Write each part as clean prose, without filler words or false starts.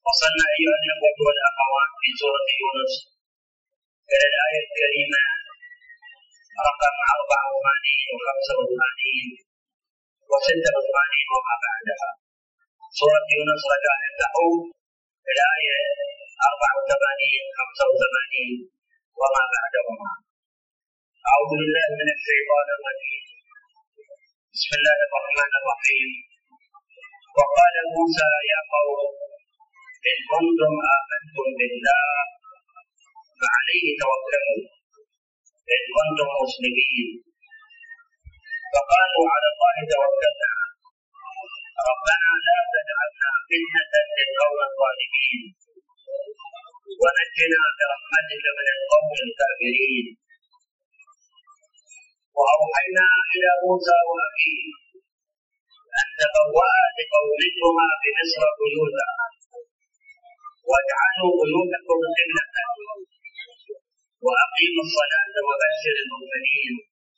وصلنا أيها الأخوة والأخوات في سورة يونس إلى الآية الكريمة رقم 84 و85 و86 وما بعدها. سورة يونس رجاء تحوم الآية 84 85 وما بعدهما. أعوذ بالله من الشيطان الرجيم. بسم الله الرحمن الرحيم. وقال موسى يا قوم إن كنتم آمنتم بالله فعليه توكلوا إن كنتم مسلمين. فقالوا على الله توكلنا ربنا لا تجعلنا فتنة للقوم الظالمين ونجنا برحمتك من القوم الكافرين. وأوحينا إلى موسى وأخيه أن تبوأ لقومكما بمصر بيوتا واجعلوا بيوتكم قبلة وأقيموا الصلاة وبشر المؤمنين.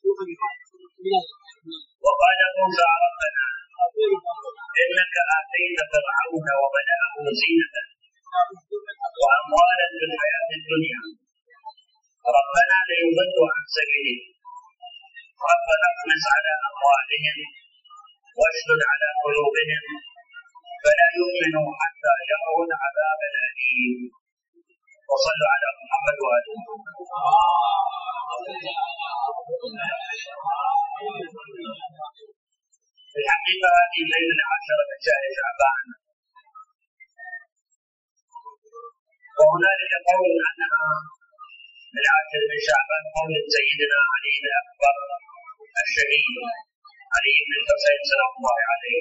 وقال موسى ربنا إنك آتيت فرعون وملأه زينة وأموالا في الحياة الدنيا ربنا ليضلوا عن سبيلك ربنا اطمس على أموالهم واشدد على قلوبهم فلا يؤمنوا حتى يروا العذاب الأليم. وصلوا على محمد وآل محمد. في الحقيقة هذه الليلة 10 من شهر شعبان، وهنالك قول أنها العاشر من شعبان قول سيدنا علي الأكبر الشهيد علي بن الحسين سلام الله عليه.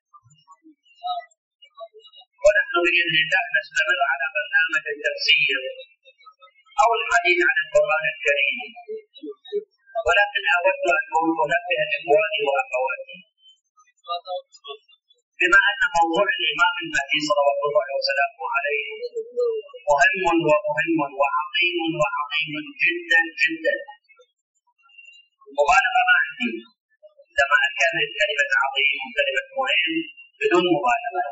ونحن بإذن الله نستمر على برنامج التفسير أو الحديث عن القرآن الكريم، ولكن أود أن أنبه إخواني وأخواتي بما أن موضوع الإمام المهدي صلوات الله وسلامه عليه مهم وعظيم جدا جدا. مبالغة ما عندي لما أكمل كلمة عظيم وكلمة مهم بدون مبالغة.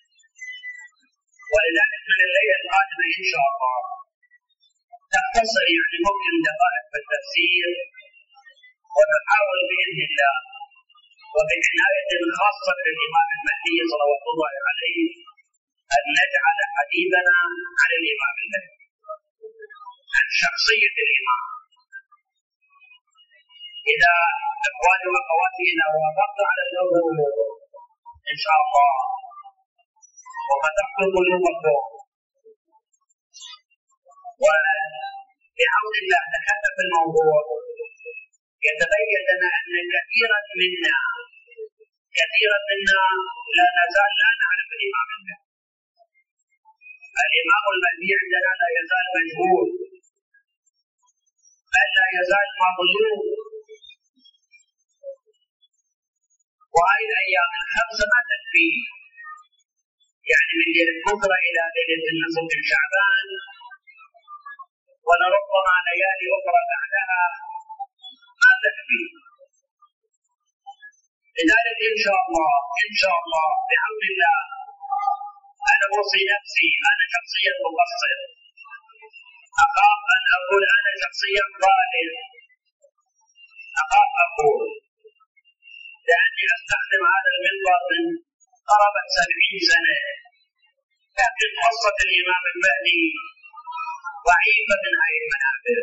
ولذلك من الليلة القادمة إن شاء الله تختصر ممكن دقائق في التفسير، ونحاول بإذن الله وبعناية خاصة للإمام المهدي صلوات الله عليه أن نجعل حديثنا عن الإمام المهدي، عن شخصية الإمام. إذا إخواني وأخواتي إذا وافقت على الأمر إن شاء الله وفتحت قلوبكم وبحمد الله دخلنا في الموضوع، يتبين لنا أن كثيرا منا لا نزال لا نعرف الإمام المهدي. الإمام المهدي عندنا لا يزال مجهول، بل لا يزال مظلوم. وهذه الأيام الخمسة ما تكفي، من ليلة بكرة إلى ليلة النصف من شعبان، ولربما ليالي أخرى بعدها ما تكفي. لذلك إن شاء الله بحمد الله أنا أوصي نفسي، أنا شخصيا مقصر، أخاف أن أقول أنا شخصيا ظالم، أخاف أقول، لأني أستخدم هذا المنبر من قرابة 70 سنة، لكن قصة الإمام المهدي ضعيفة من هذه المنابر،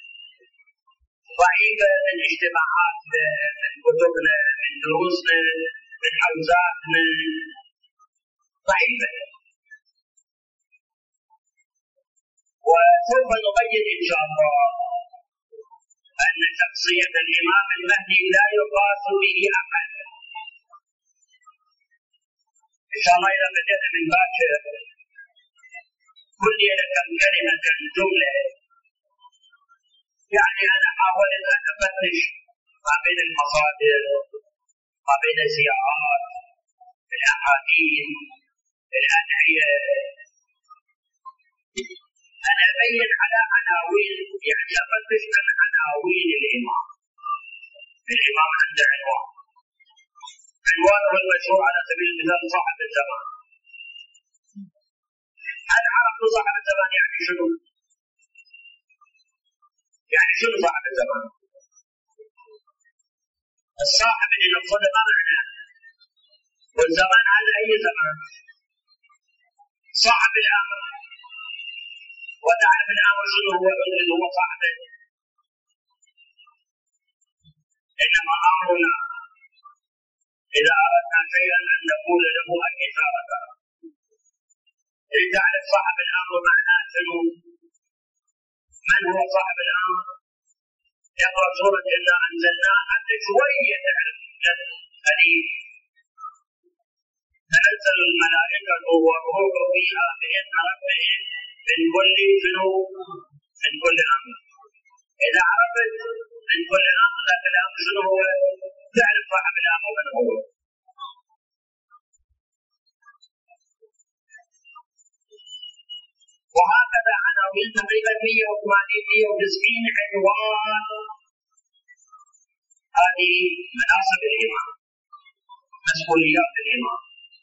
ضعيفة من اجتماعاتنا، من كتبنا، من دروسنا، من حوزاتنا، ضعيفة. وسوف نبين إن شاء الله أن شخصية الإمام المهدي لا يقاس به أحد. إن شاء الله إذا بدأنا من باكر كل ليلة كم كلمة كم جملة، أنا حاولت أن أفتش ما بين المصادر، ما بين الزيارات، الأحاديث، الأدعية، أنا أبين على عناوين، أفتش عن عناوين الإمام عند عنوانه المشهور على سبيل المثال صاحب الزمان. صاحب الزمان يعني شنو؟ يعني شنو صاحب الزمان؟ الصاحب اللي نقصده ما معناه، والزمان هذا أي زمان؟ صاحب الأمر، وتعرف الأمر شنو هو اللي هو صاحبه؟ إنما أمرنا إذا أردنا شيئا أن نقول له الإجابة. تعرف صاحب الأمر معناه شنو؟ من هو صاحب الأمر؟ يقرأ سورة إلا أنزلناها حتى شوية تعرف قليل. تنزل الملائكة والروح فيها بإذن ربهم من كل شنو؟ من كل أمر. إذا عرفت من كل أمر ذاك الأمر شنو هو؟ تعرف صاحب الأمر من هو. وهكذا عناوين تقريبا 180 عنوان هذه مناصب الإمام، مسؤوليات الإمام.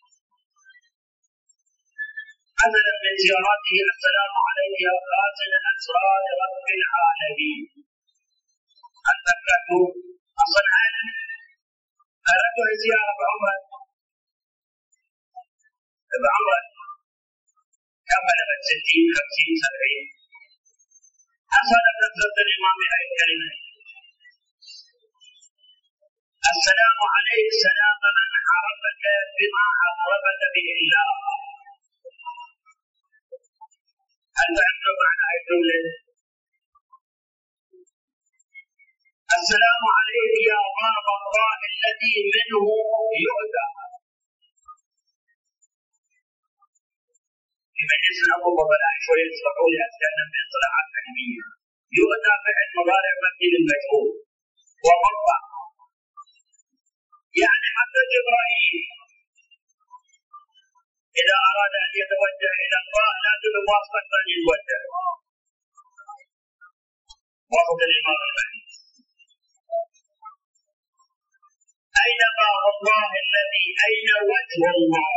مثلا من زيارته السلام عليك يا خازن أسرار رب العالمين. هل فكرتوا أصلا هل أردت زيارة بعمر؟ بعمر كم بلغت 60 50 70؟ حصلت نزلة الإمام هذه الكلمة السلام عليك سلام من عرفك بما عرفك به الله. هل فهمتم معنى هذه الجملة؟ السلام عليك يا باب الله الذي منه يؤتى. لمن يسمع أبو بلا شوية يصبحوا لي أتكلم بإصطلاحات علمية. يؤتى فعل مضارع مبني للمجهول ومرفع، يعني حتى جبرائيل إذا أراد أن يتوجه إلى الله لازم بواسطة أن يتوجه. واسطة الإمام المهدي. أين باب الله الذي أين وجه الله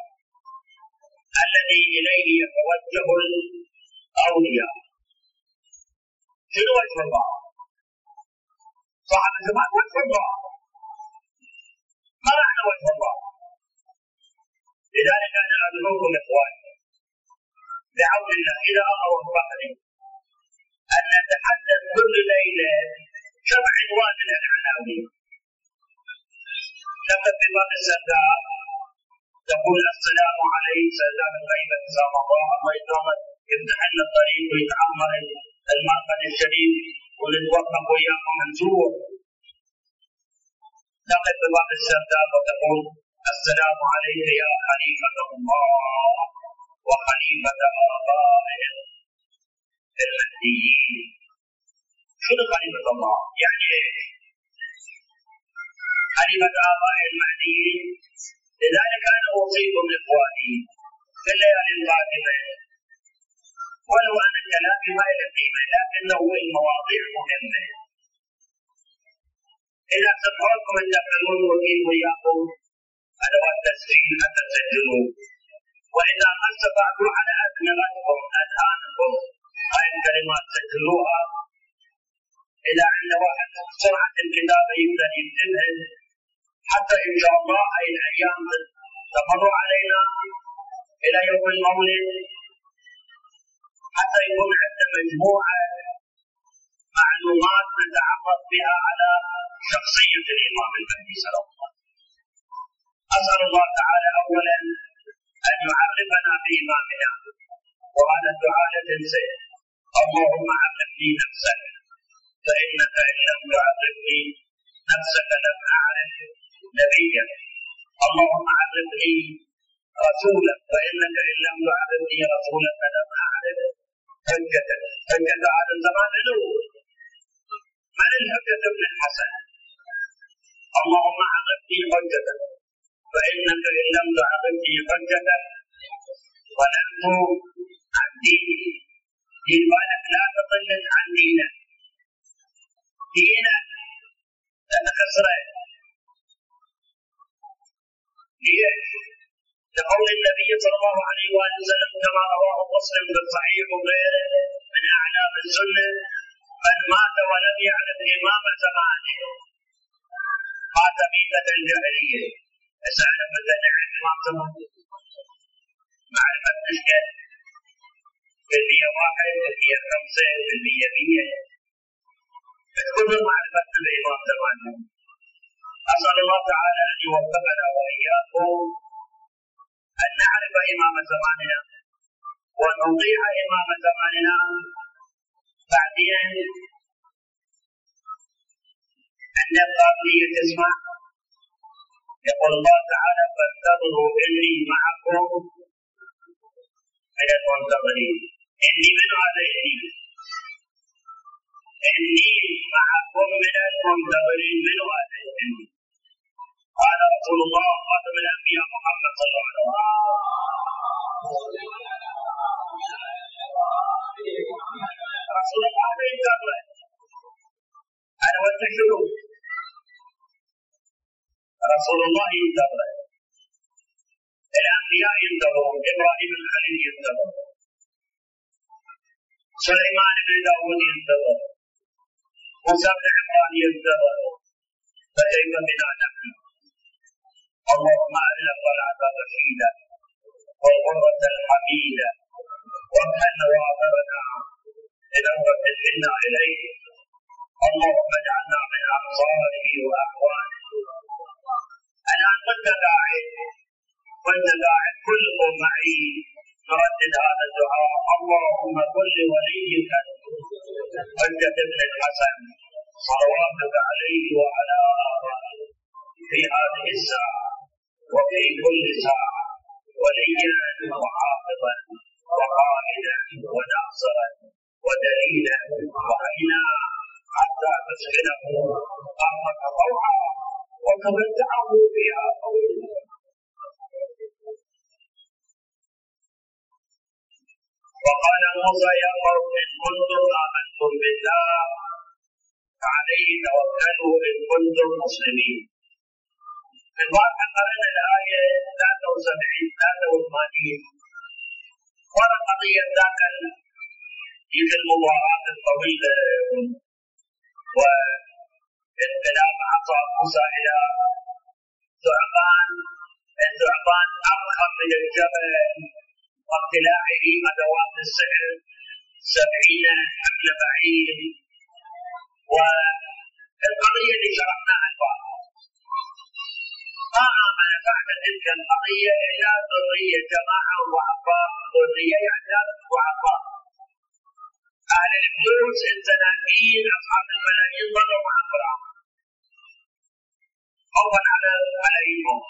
الذي إليه يتوجه الأولياء؟ شنو وجه الله؟ صاحب الزمان وجه الله. ما معنى وجه الله؟ لذلك أنا أدعوكم إخواني بعون الله إذا أوفقني أن نتحدث كل ليلة 7 عنوان من العناوين. نبدأ بباب السرداب تقول السلام عليك سلام الغيبة سلام الله وإكرامه يفتح لنا الطريق ويتعمر المأخذ الشريف ونتوفق وإياكم منزور. نقف بباب السرداب وتقول السلام عليك يا خليفة الله وخليفة آبائه المهديين. شنو خليفة الله؟ يعني ايش؟ خليفة آبائه المهديين. لذلك أنا أوصيكم إخواني في الليالي القادمة ولو أن الكلام ما له قيمة لكنه المواضيع مهمة. إذا سمعتم تدخلون وكيل وياكم أدوات تسجيل أن تسجلوا، وإذا ما استطعتوا على أدمغتكم أذهانكم هاي الكلمات سجلوها. إذا عند واحد سرعة الكتابة يقدر يكتبها حتى إن شاء الله هاي الأيام تمر علينا إلى يوم المولد حتى يكون عندنا مجموعة معلومات نتعرف بها على شخصية الإمام المهدي صلى الله عليه وسلم. أسأل الله تعالى أولا أن يعرفنا بإمامنا، وهذا الدعاء تنسيه اللهم عرفني نفسك فإنك إن لم تعرفني نفسك لم أعرف نبيك. اللهم عرفني رسولك فإنك إن لم تعرفني رسولك لم أعرف حجتك. حجة هذا الزمان الأول من الحجة ابن الحسن. اللهم عرفني حجتك فإنك إن لم تعرفني حجتك ظلمت عن ديني. دين بالك لا تضلل عن دينك. دينك لأن خسره ليش؟ لقول قول النبي صلى الله عليه وآله وسلم كما رواه مسلم في الصحيح وغيره من أعلام السنة: من مات ولم يعرف إمام زمانه مات ميتة الجاهلية. بس أعرف أن نعرف إمام زمانه معرفة مشكلة 1%، 5%، 100%. كل معرفة بإمام زمانه. أسأل الله تعالى أن يوفقنا وإياكم أن نعرف إمام زماننا ونطيع إمام زماننا. بعدين أن القاضية تسمع يقول الله تعالى: فانتظروا إني معكم من المنتظرين. إني من هذا إني معكم من المنتظرين. من هذا قال رسول الله خاتم الأنبياء محمد صلى الله عليه وسلم. رسول الله ينتظر. أنا وانتشروا. رسول الله ينتظر. الأنبياء ينتظرون. إبراهيم الخليل ينتظر. سليمان بن داود ينتظر. موسى بن عمران ينتظر. فكيف بنا نحن؟ اللهم أرنا الطلعة الرشيدة والغرة الحميدة وامحن نواظرنا بنظرة منا إليه. اللهم اجعلنا من أنصاره وأخوانه. الآن وانت قاعد كلكم معي نردد هذا الدعاء: اللهم كن لوليك حجة ابن الحسن صلواتك عليه وعلى آبائه في هذه الساعة وفي كل ساعة وليا وحافظا وقائدا وناصرا ودليلا وعينا حتى تسكنه أرضك طوعا وتمتعه فيها طويلا. وقال موسى: يا قوم إن كنتم آمنتم بالله فعليه توكلوا إن كنتم مسلمين. الواقع قرأنا الآية 83 ورا قضية ذاك المباراة الطويلة وانقلاب عصا موسى إلى ثعبان. الثعبان أضخم من الجبل واقتلاعه أدوات السحر 70 حمل بعيد. والقضية اللي شرحناها البعض ما آمن بعد تلك القضية إلى ذرية جماعة ضعفاء. ذرية يعني ضعفاء أهل الفلوس الزناتين أصحاب الملايين ظلوا مع فرعون خوفا عليهم.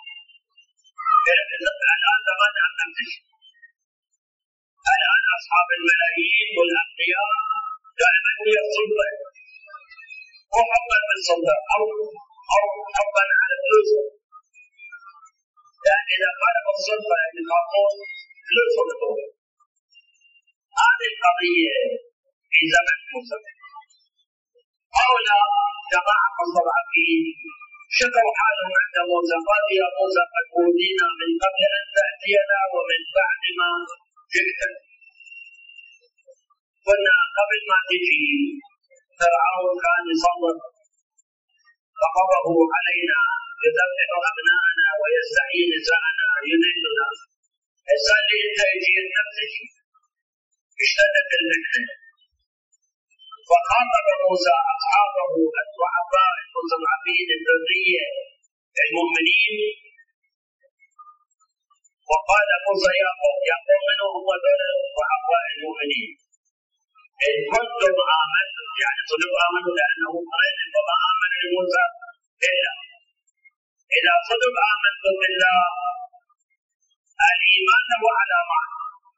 الآن زمان أن تنتشر. الآن أصحاب الملايين والأغنياء دائما هي السلطة، مو حبا بالسلطة أو حبا على فلوسهم، لأن إذا خالفوا السلطة يخافون فلوسهم تطول. هذه القضية في زمن موسى. هؤلاء جماعة مستضعفين شكوا حالهم عند موسى، قالوا: يا موسى قد أوذينا من قبل أن تأتينا ومن بعد ما جئتنا. قلنا قبل ما تجي فرعون كان يصور فقضه علينا يذبح أبناءنا ويستحيي نساءنا يذلنا. الإنسان اللي انت يجي نفس الشيء اشتدت المحنة. فخاطب موسى أصحابه الضعفاء المستضعفين الذرية المؤمنين وقال موسى: يا قوم من هم ذول الضعفاء المؤمنين؟ إن كنتم آمنتم، يعني صدق آمنوا لأنه قال فما آمن لموسى إلا. إذا صدق آمنتم بالله الإيمان له علامات.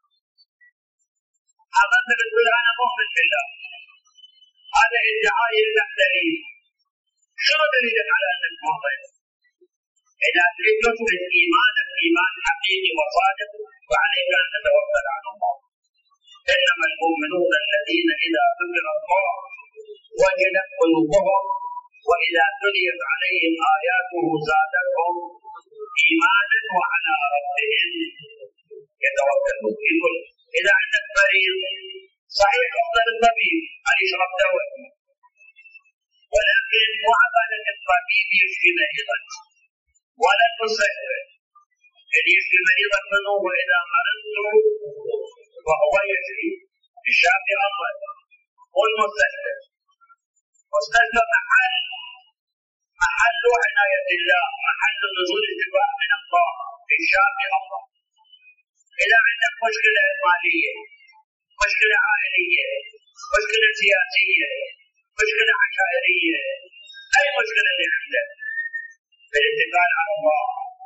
آمنت بالله أنا مؤمن بالله، هذا ادعاء يفتح دليل. شنو دليلك على أنك مؤمن؟ إذا تريد تثبت إيمانك إيمان حقيقي وصادق فعليك أن تتوكل على الله. إنما المؤمنون الذين إذا ذكر الله وجلت قلوبهم وإذا تليت عليهم آياته زادتهم إيمانا وعلى ربهم يتوكلون. يقول إذا عندك مريض صحيح أفضل الطبيب أن يشرب دواء، ولكن مو عبالة الطبيب يشفي مريضك ولا المستشفى. اللي يشفي مريضك منه وإذا مرضت وهو يشفي. الشافي أفضل والمستشفى. مستشفى محل عناية الله، محل نزول الشفاء من الله. الشافي أفضل. إذا عندك مشكلة مالية، مشكلة عائلية، مشكلة سياسية، مشكلة عشائرية، أي مشكلة اللي عندك، بالاتكال على الله.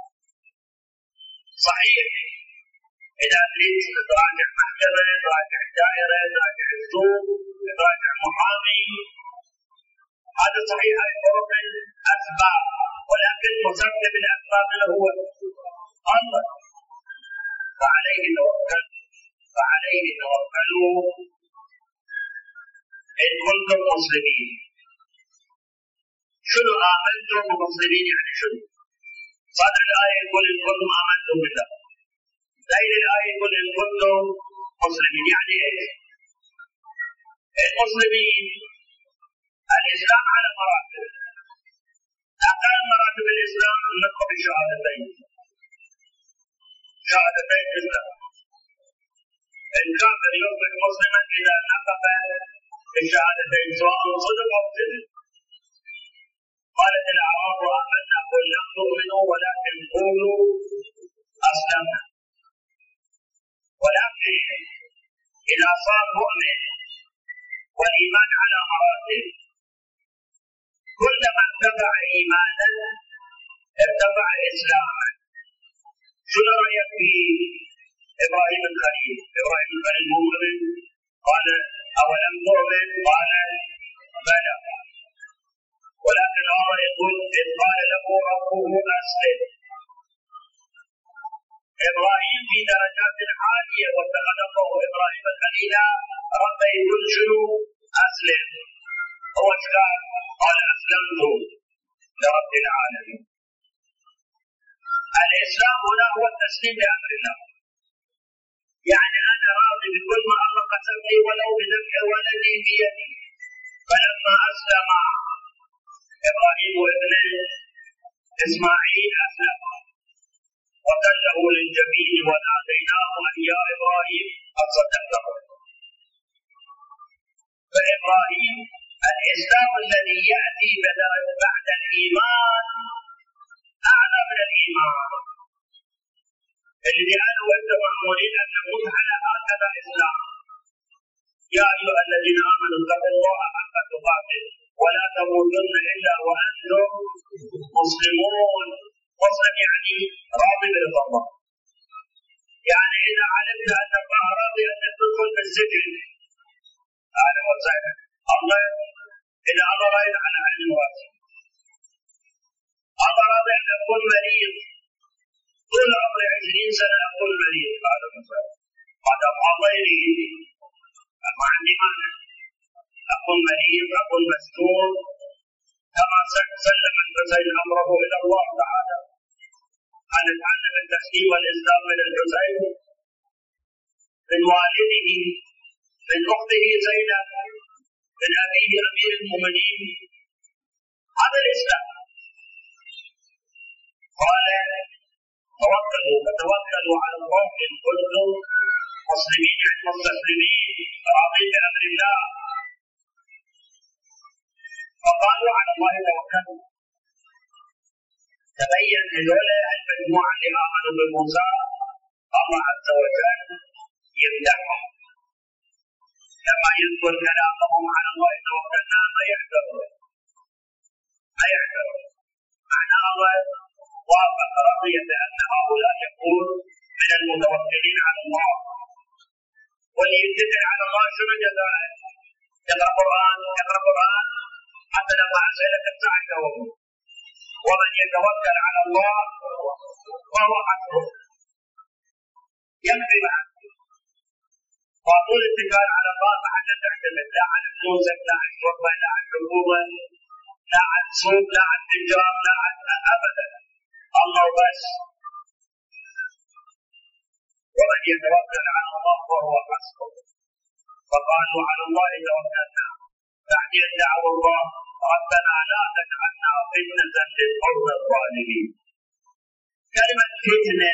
صحيح إذا تريد تراجع محكمة، تراجع دائرة، تراجع السوق، تراجع محامي، هذا صحيح هاي طرق الأسباب، ولكن مسبب الأسباب هو الله. فعليه توكلوا إن كنتم مسلمين. شنو آمنتم مسلمين يعني شنو؟ صدر الآية يقول إن كنتم آمنتم بالله، غير الآية يقول إن كنتم مسلمين. يعني إيش؟ المسلمين الإسلام على مراتب. أقل مراتب الإسلام النطق بالشهادتين، شهادتين بالله. الكافر يصبح مسلما إذا نطق بالشهادتين سواء صدق أو كذب. قالت الأعراب آمنا قل لم تؤمنوا ولكن قولوا أسلمنا. ولكن إذا صار مؤمن والإيمان على مراتب، كلما ارتفع إيمانا ارتفع إسلاما. شنو رأيك في إبراهيم الخليل؟ إبراهيم الخليل مؤمن، قال أولم تؤمن؟ قال بلى، ولكن الله يقول إذ قال له ربه أسلم. إبراهيم في درجات عالية واتخذ الله إبراهيم خليلا. ربه يقول شنو؟ أسلم. هو قال أسلمت لرب العالمين. الإسلام هنا هو التسليم لأمر الله. يعني أنا راضي بكل ما الله قسم لي ولو بذبح ولدي بيدي. فلما أسلم إبراهيم وابنه إسماعيل أسلم وتله للجبين وناديناه أن يا إبراهيم قد صدقت. فإبراهيم الإسلام الذي يأتي بعد الإيمان أعلى من الإيمان، الذي أنا وأنت مأمورين أن نموت على هكذا إسلام. يا أيها الذين آمنوا اتقوا الله حق تقاته ولا تموتن إلا وأنتم مسلمون. مسلم يعني راضي برضا الله. يعني إذا علمت أن الله راضي أن تدخل بالسجن أهلا وسهلا. الله إذا الله راضي على عين واسع، الله راضي أن أكون مريض طول عمري 20 سنة أكون مريض. أهلا وسهلا. هذا غيري ما عندي مانع أكون مريض، أكون مستور، كما سلم الحسين أمره إلى الله تعالى أن يتعلم التسليم والإسلام من الحسين، من والده، من أخته زينب، من أبيه أمير المؤمنين. هذا الإسلام. قال فتوكلوا على الله إن كنتم مسلمين، يعني مستسلمين راضين بأمر الله. فقالوا على الله توكلوا. تبين هذول المجموعة اللي آمنوا بموسى الله عز وجل يمدحهم لما يذكر كلامهم على الله توكلنا ما يحذرون. معنى الله وافق رضي بأن هؤلاء يكون من المتوكلين على الله. واللي يتكل على الله شنو جزاءه؟ يقرأ قرآن حتى لما أسألك الساعة يوم. ومن يتوكل على الله فهو حسبه. يكفي معه. وأقول الاتكال على الله حتى تعتمد لا على فلوسك، لا على الشرطة، لا على الحكومة، لا على السوق، لا على التجار، لا على أبدا. الله بس. ومن يتوكل على الله فهو حسبه. فقالوا على الله توكلنا. بعدين دعوا الله ربنا لا تجعلنا فتنة للقوم الظالمين. كلمة فتنة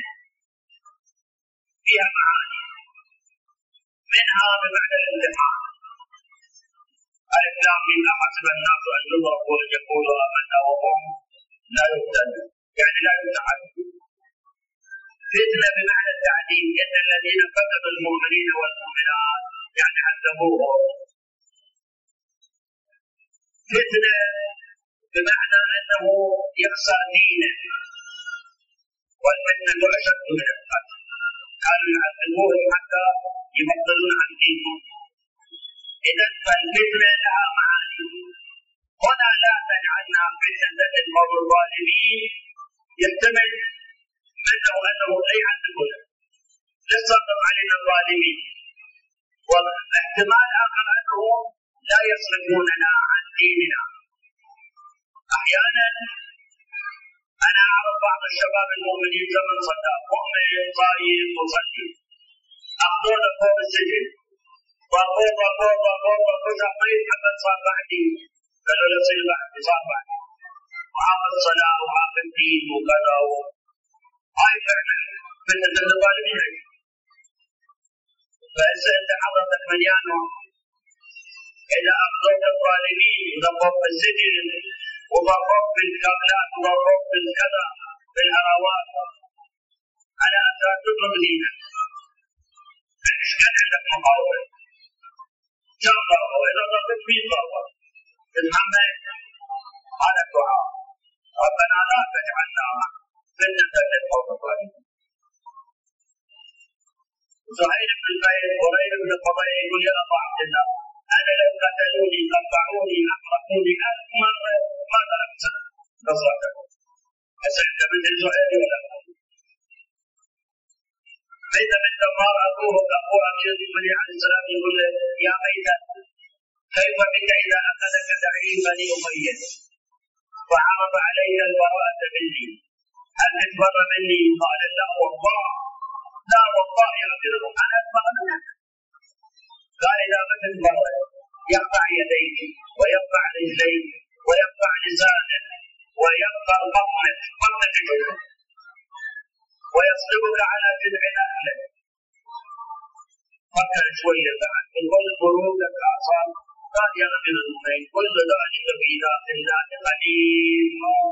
فيها معاني، منها بمعنى الامتحان. الإسلام من حسب الناس أن يضربوا ويقولوا آمنا وهم لا يفتنون، يعني لا يتعذبون. فتنة بمعنى التعذيب، إن الذين فتنوا المؤمنين والمؤمنات يعني عذبوهم. فتنة بمعنى أنه يخسر دينه، والفتنة أشد من القتل. كانوا يعذبوهم حتى يبطلون عن دينهم. إذا فالفتنة لها معاني. هنا لا تجعلنا فتنة للقوم الظالمين، يحتمل منه أنه لا يعذبنا، لا يسلط علينا الظالمين. واحتمال آخر أنه لا يصرفوننا عن ديننا. أحيانا أنا أعرف بعض الشباب المؤمنين زمن صدام، مؤمن صايم مصلي، أخذوه فوق السجن، ضربوه شهرين حتى صار بعدي، قالوا له صير بعدي، صار بعدي، وعاف الصلاة وعاف الدين وكذا. هاي فعلا فتنة الظالمين. فإذا أنت حضرتك مليانه، إذا أخذوك الظالمين وضربوك بالسجن وضربوك بالكابلات وضربوك بالكذا بالهراوات على أساس تطلب دينك، فإيش كان عندك مقاومة؟ كم ضربوا؟ إذا ضربت 100 ضربة تتحمل؟ هذا الدعاء. ربنا لا تجعلنا فتنة للقوم الظالمين. زهير بن زيد وريد بن قضية يقول يا أبا عبد الله، أنا لو قتلوني قطعوني أحرقوني 1000 مرة ما تركت نصرتكم. هسه أنت مثل زهير ولا لا؟ ميتة بنت عمار أبوه أمير المؤمنين عليه السلام يقول له يا ميتة كيف بك إذا أخذك زعيم بني أمية وعرض علي البراءة مني، هل تتبرى مني؟ قال لا والله، لا والله يا أمير المؤمنين أنا أتبرى منك. قال إذا ما تتبرى يقطع يديك ويقطع رجليك ويقطع لسانك ويقطع بطنك جنوب ويصلبك على جذع أهلك. فكر شوية بعد تقول برودك أعصاب. قال يا أمير المؤمنين كل ذلك في ذات الله قدير.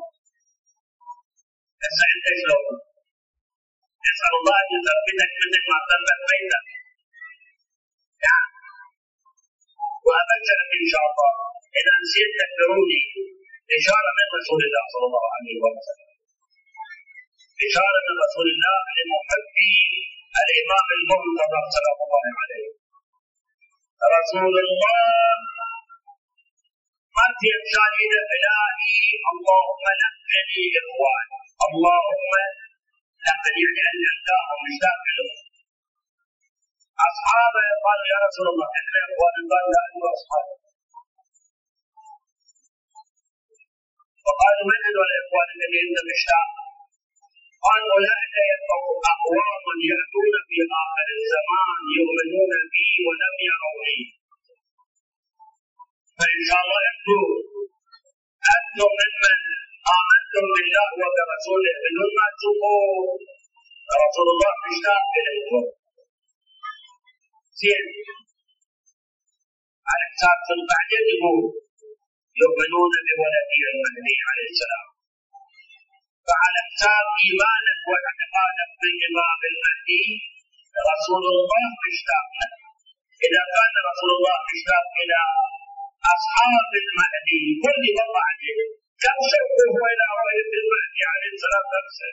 هسه أنت شلون؟ نسأل الله أن يثبتك مثل ما ثبت بيتك. نعم. وأبشرك إن شاء الله إذا نسيت تكبروني إشارة من رسول الله صلى الله عليه وسلم، إشارة من رسول الله لمحبي الإمام المنتظر سلام الله عليه. رسول الله ما في إمشاني إلهي اللهم لقني إخوان، اللهم لقد يعني أن ألقاهم مش داخلهم. أصحابه قالوا يا رسول الله إحنا إخوان، قال لا أنتم أصحابه. وقالوا من هذول الإخوان الذين أنت مشتاق؟ قال أولئك أقوام يأتون في آخر الزمان يؤمنون بي ولم يروني، فإن شاء الله أنتم ممن آمنتم بالله وبرسوله بدون ما تشوفوا رسول الله مشتاق إليكم. زين على حساب بعدين يقول يؤمنون بولده المهدي عليه السلام، فعلى حساب إيمانك واعتقادك بالإمام المهدي رسول الله مشتاق له. إذا كان رسول الله مشتاق إلى أصحاب المهدي كل والله عليه كم شوقه إلى رؤية المهدي عليه السلام نفسه،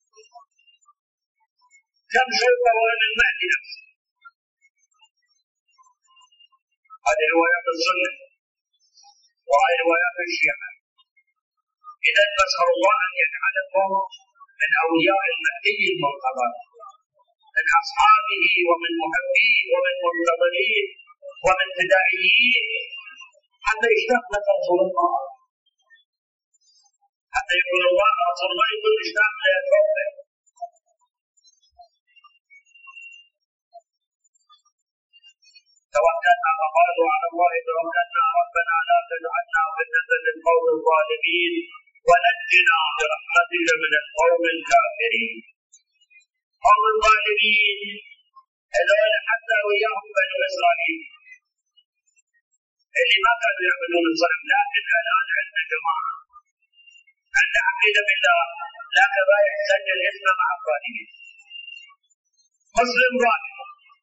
كم شوقه إلى المهدي نفسه. هذه روايات السنة وهذه روايات الشيعة. إذا نسأل الله أن يجعلكم من أولياء المهدي المنتظر، من أصحابه ومن محبيه ومن منتظريه ومن فدائيين، حتى يشتاق لك رسول الله. حتى يقول الله رسول الله يقول مشتاق ليتوفى. توكلنا فقالوا على الله توكلنا ربنا لا تجعلنا فتنة للقوم الظالمين ونجنا برحمتك من القوم الكافرين. قوم الظالمين هذول حتى وياهم بنو اسرائيل اللي ما كانوا يعبدون الصنم، لكن الان عندنا جماعه عندنا عقيده بالله، لكن رايح يسجل اسمه مع الظالمين. مسلم ظالم،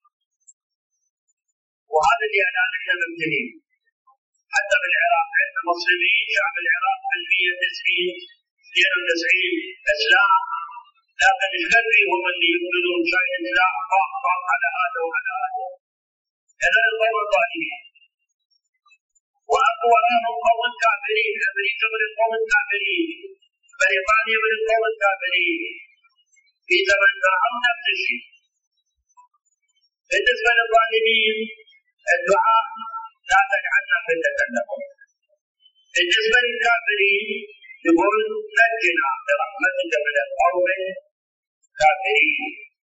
وهذا اللي الان احنا ممتلين. حتى بالعراق عندنا مسلمين، شعب العراق 190 92 اسلام، لكن الغربي هم اللي يقولون شيء لا خاف على هذا وعلى هذا. هذا القوم الظالمين. واقوى لهم قوم الكافرين، امريكا من القوم الكافرين، بريطانيا من القوم الكافرين. في زمن فرعون نفس الشيء. بالنسبه للظالمين الدعاء لا تجعلنا فتنة لهم. بالنسبه للكافرين يقول نجنا برحمتك من القوم الكافرين.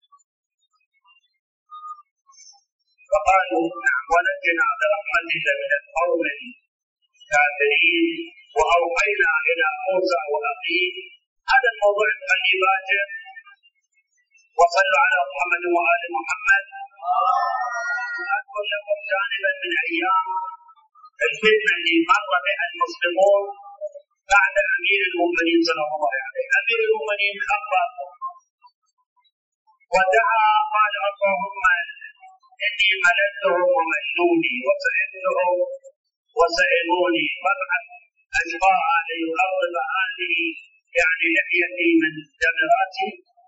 فقالوا نعم ونجنا برحمتك من القوم الكافرين. واوحينا الى موسى واخيه. هذا الموضوع الذي باجر. وصلوا على محمد وآل محمد. أذكر لكم جانبا من أيام الفتنة اللي مر بها المسلمون بعد أمير المؤمنين صلى الله عليه. أمير المؤمنين خبر ودعا قال اللهم إني مللتهم وملوني وسئلتهم وسئلوني فابعث أشقاها ليقرب هذه يعني لحيتي من دم رأسي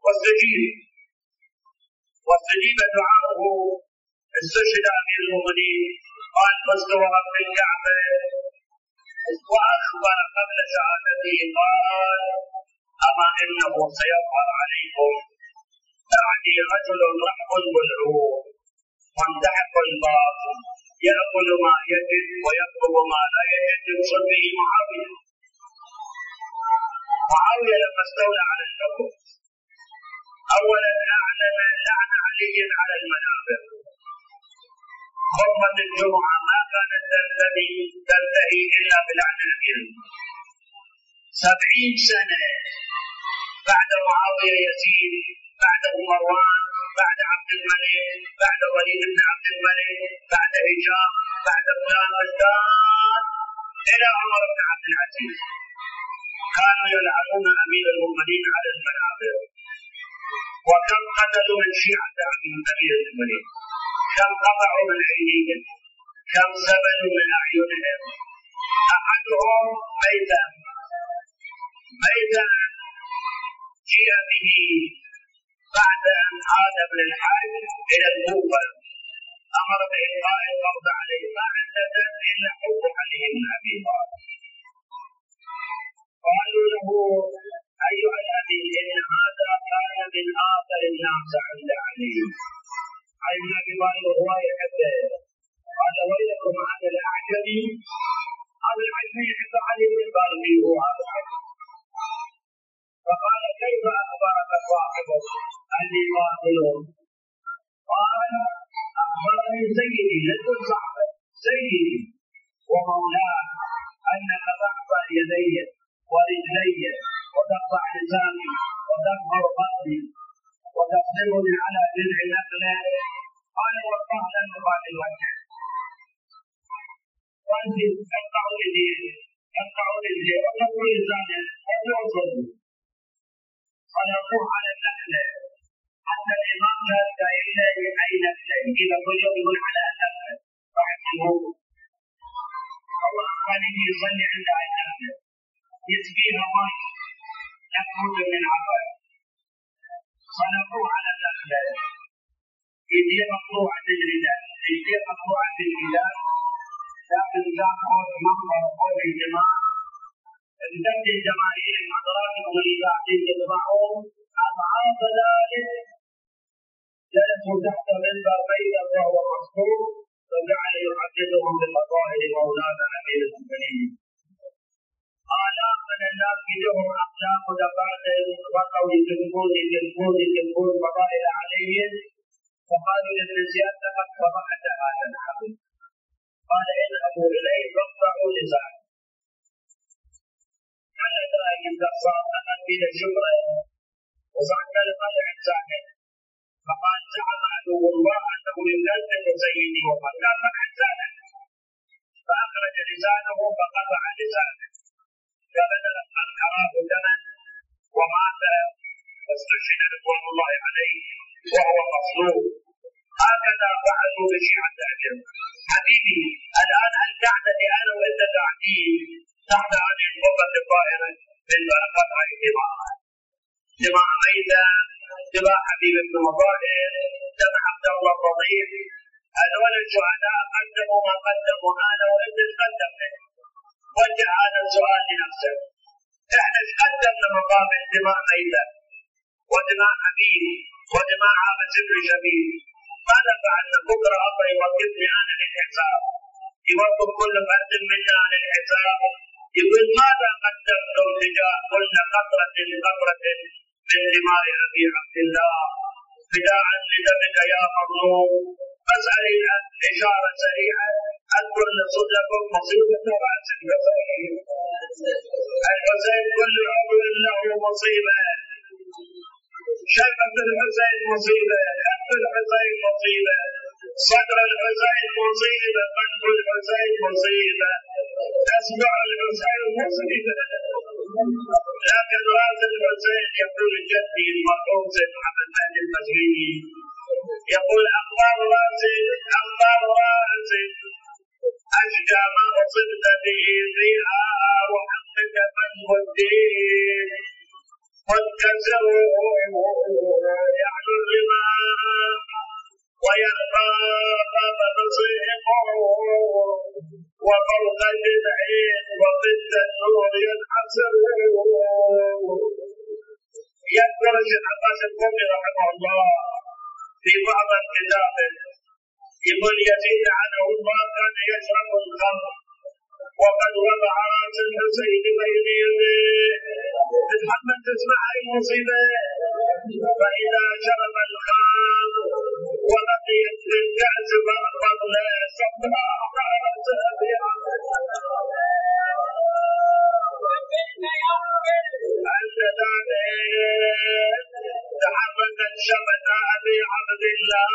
واستجيب دعاءه. استشهد امير المؤمنين قال فاستوى في الكعبه واخبر قبل شهادته قال اما انه سيظهر عليكم بعدي رجل رحم ملعون منتحق الباطل ياكل ما يجد ويطلب ما لا يجد يقصد به معاويه. معاويه لما استولى على الحكم اولا اعلن لعن علي على المنابر. خطبه الجمعه ما كانت تنتهي الا بلعن امير. 70 سنه بعد معاويه يزيد، بعده مروان، بعد عبد الملك، بعد وليد بن عبد الملك، بعد هشام، بعد فلان وفلان الى عمر بن عبد العزيز كانوا يلعنون امير المؤمنين على المنابر. وكم قتلوا من شيعة امير المؤمنين، كم قطعوا من ايديهم، كم سبلوا من اعينهم. احدهم ميتا جيء به بعد ان عاد ابن الحاج الى الكوفه امر بالقاء القبض عليه ما عنده الا حب علي بن ابي طالب. قالوا له ايها الامير ان هذا كان من اخر الناس عند علي. علي بن ابي طالب وهو يحبه قال ويلكم هذا الاعجمي، هذا العجمي يحب علي بن طالب هو هذا. فقال كيف اخبرك صاحبك اني قاتل؟ قال اخبرني سيدي لست صاحبك سيدي ومولاه انك تقطع يدي ورجلي وتقطع لساني وتظهر بطني وتصدمني على جذع نخله. قال والله لن نقاتل وجهك وانت تقطع يدي وتقطع لساني وتوصل ونقوم على النخله حتى الامام لا يدعي اليه اي نخله اذا كل يوم يقول على النخله فاحسبوه. الله قال يصلي عند النخله يسقيها ماء يخرج من عفاه. فنقوم على النخله يدي مقطوعه الرداء يدي مقطوعه الرداء لكن ذاك منظر قول الجماعه امتد الجماهير حضراتكم اللي قاعدين تسمعون اضعاف ذلك. جلسوا تحت منبر بيضا وهو مصفوف فجعل يحدثهم بفضائل مولانا امير المؤمنين. آلاف من الناس يجوهم بقوا يكذبون فضائل عليهم، فقالوا لابن زياد لقد فضحت هذا العبد، قال اذهبوا اليه فاقطعوا لسانه. على ذلك صار اخذ من الشبهه وصعد لقلع لسانه، فقال زعم عدو الله انه يكذب سيدي وقد لا قطع لسانه، فاخرج لسانه فقطع لسانه فبدل انحراه دما ومات واستشهد رضوان الله عليه وهو مصلوب. هكذا فعلوا بشيعة العجم. حبيبي الان هل تعتدي انا وانت قاعدين تحت هذه القبه الطاهره من بركات هذه الدماء، دماء عيدا، دماء حبيب بن مظاهر، دم عبد الله الرضيع، هذول الشهداء قدموا ما قدموا انا وانت قدمنا. وجه هذا السؤال لنفسك، احنا قدمنا مقابل دماء ميتة ودماء حبيب ودماء عابد بن شبيب؟ ماذا فعلنا؟ بكره الله يوقفني انا للحساب، يوقف كل فرد منا للحساب، يقول ماذا قدمتم تجاه كل قطرة قطرة من دماء ابي عبد الله فداء لدمك يا مظلوم. اسال اشاره سريعه اذكر لكم مصيبه راس الحسين. الحسين كل عضو له مصيبه، شفة الحسين مصيبه، كف الحسين مصيبه، صدر الحسين مصيبه، قلب الحسين مصيبه، اصبع الحسين مصيبه. لكن راس الحسين يقول جدي المرحوم سيد محمد مهدي المسلمي يقول اخبار راسي اشجى ما اصبت به فيها وحقك منه الدين منكسر يعلو الرماح ويلقى باب نصيحه وفوق البدعين وضد النور ينحسر. يذكر الشيخ عباس القمي رحمه الله في بعض الكتاب يقول يزيد عنه الله كان يشرب الخمر وقد وضع راس الحسين بين يديه. محمد تسمع المصيبه، فاذا شرب الخمر ولقيت بالكاس فاخذ صبرا راس ابي عند ذلك تحركت شفة ابي عبد الله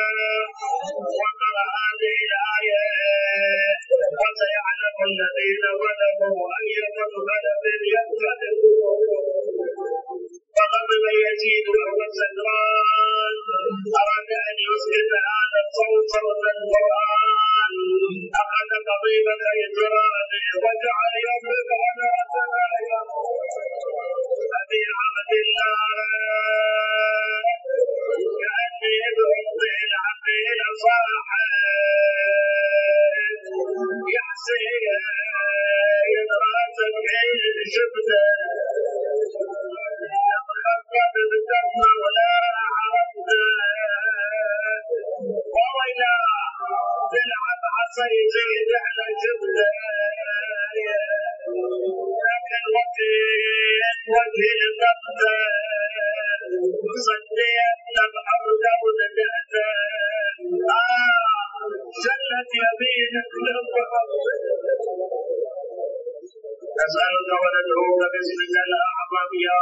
وقرأ هذه الآية وسيعلم الذين ظلموا أي منقلب ينقلبون. فغضب يزيد وهو سكران أراد أن يسكت هذا الصوت صوت القرآن، أخذ قضيبة إجراده وجعل يضرب على ثنايا أبي عبد الله كأني بربي العقيل صاحب يا سيد راسك عين شبته خطب بدم ولا عرفته وويلا تلعب عصا يزيد على شبته لكن وجه لضبطه صديت نبحر دولته شلت يمينك للضبط. نسألك وندعوك باسمك الأعظم يا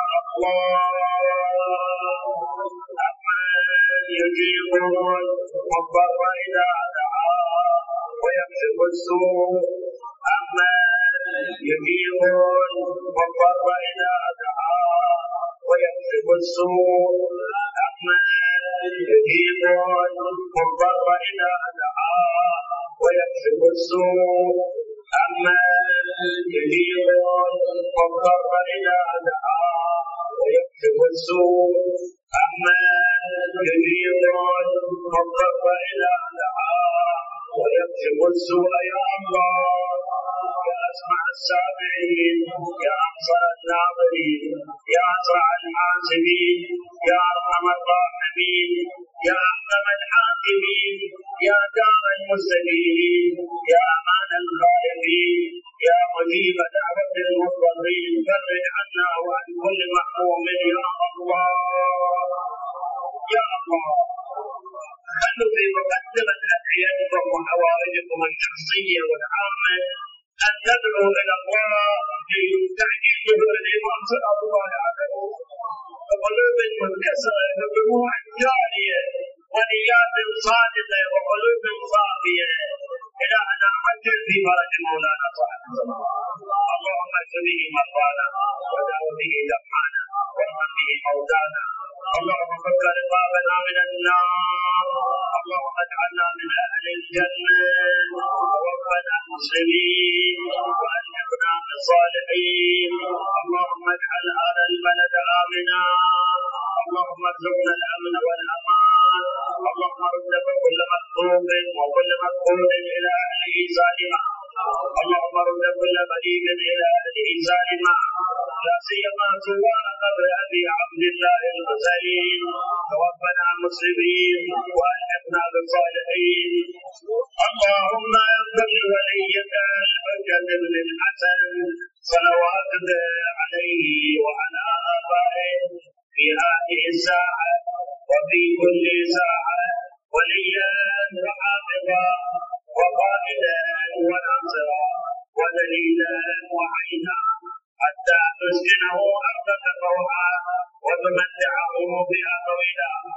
الله أمن يجيب المضطر إذا دعاه ويكشف السوء، أمن يجيب المضطر إذا دعاه ويكشف السوء، أمن يجيب المضطر إذا دعاه ويكشف السوء، أمن يجيب المضطر إذا دعاه ويكشف السوء، أمن يجيب المضطر إذا دعاه ويكشف السوء. يا الله يا أسمع السامعين يا أبصر الناظرين يا أسرع الحاسبين يا أرحم الراحمين يا أحكم الحاكمين يا دار المستجيبين يا أمان الخائفين يا مجيب دعوة المضطرين فرج عنا وعن كل محروم يا حوائجكم الشخصيه والعامه ان تدعوا الى الله بتعجيل ظهور الامام صلى الله عليه وسلم بقلوب منكسره بدموع جاريه ونيات صادقه وقلوب صافيه الهنا عجل في فرج مولانا صاحب الزمان. اللهم اشف به مرضانا وداو به جرحانا وارحم به موتانا. اللهم فك رقابنا من النار. اللهم اجعلنا من اهل الجنه ووفنا مسلمين والحقنا بالصالحين. اللهم اجعل هذا البلد امنا. اللهم ارزقنا الامن والامان. اللهم رد كل مطلوب وكل مطلوب الى اهله سالما. اللهم رد كل غريب الى اهله سالما لا سيما زوار قبر ابي عبد الله المرسلين. توفنا مسلمين والحقنا بالصالحين. اللهم اغفر لوليك الحجة بن الحسن صلواتك عليه وعلى ابائه في هذه الساعه وفي كل ساعه وليا وحافظا وقائدا وناصرا ودليلا وعينا حتى تسكنه ارضك طوعا وتمتعه بها طويلا